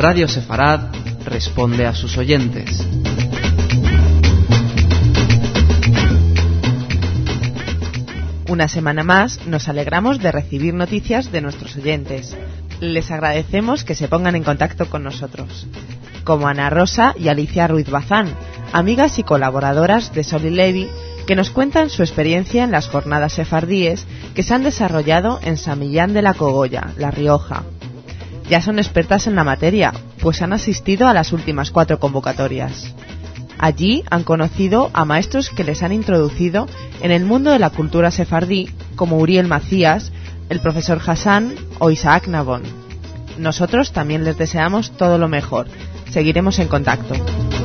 Radio Sefarad responde a sus oyentes. Una semana más nos alegramos de recibir noticias de nuestros oyentes. Les agradecemos que se pongan en contacto con nosotros, como Ana Rosa y Alicia Ruiz Bazán, amigas y colaboradoras de Sol y Levi, que nos cuentan su experiencia en las jornadas sefardíes que se han desarrollado en San Millán de la Cogolla, La Rioja. Ya son expertas en la materia, pues han asistido a las últimas 4 convocatorias. Allí han conocido a maestros que les han introducido en el mundo de la cultura sefardí, como Uriel Macías, el profesor Hassan o Isaac Nabón. Nosotros también les deseamos todo lo mejor. Seguiremos en contacto.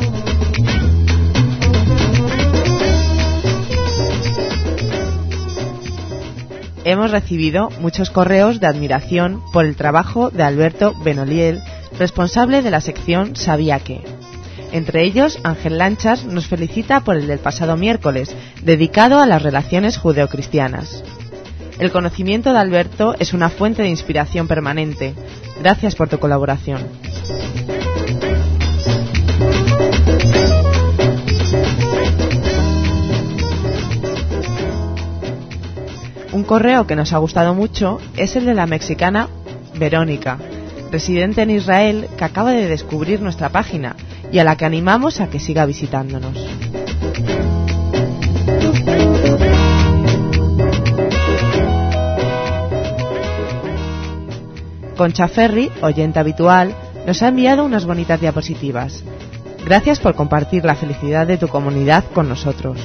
Hemos recibido muchos correos de admiración por el trabajo de Alberto Benoliel, responsable de la sección Sabía qué. Entre ellos, Ángel Lanchas nos felicita por el del pasado miércoles, dedicado a las relaciones judeocristianas. El conocimiento de Alberto es una fuente de inspiración permanente. Gracias por tu colaboración. Un correo que nos ha gustado mucho es el de la mexicana Verónica, residente en Israel, que acaba de descubrir nuestra página y a la que animamos a que siga visitándonos. Concha Ferri, oyente habitual, nos ha enviado unas bonitas diapositivas. Gracias por compartir la felicidad de tu comunidad con nosotros.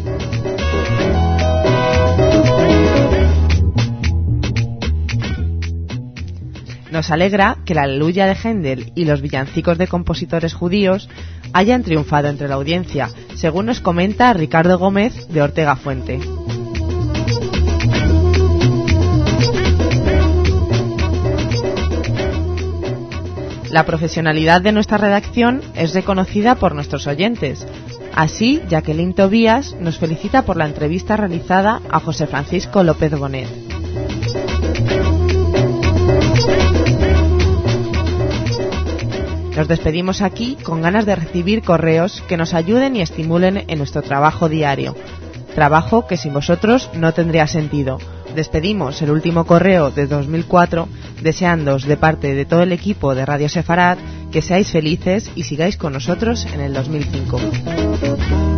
Nos alegra que la Aleluya de Händel y los villancicos de compositores judíos hayan triunfado entre la audiencia, según nos comenta Ricardo Gómez de Ortega Fuente. La profesionalidad de nuestra redacción es reconocida por nuestros oyentes. Así, Jacqueline Tobías nos felicita por la entrevista realizada a José Francisco López Bonet. Nos despedimos aquí con ganas de recibir correos que nos ayuden y estimulen en nuestro trabajo diario. Trabajo que sin vosotros no tendría sentido. Despedimos el último correo de 2004 deseándoos de parte de todo el equipo de Radio Sefarad que seáis felices y sigáis con nosotros en el 2005.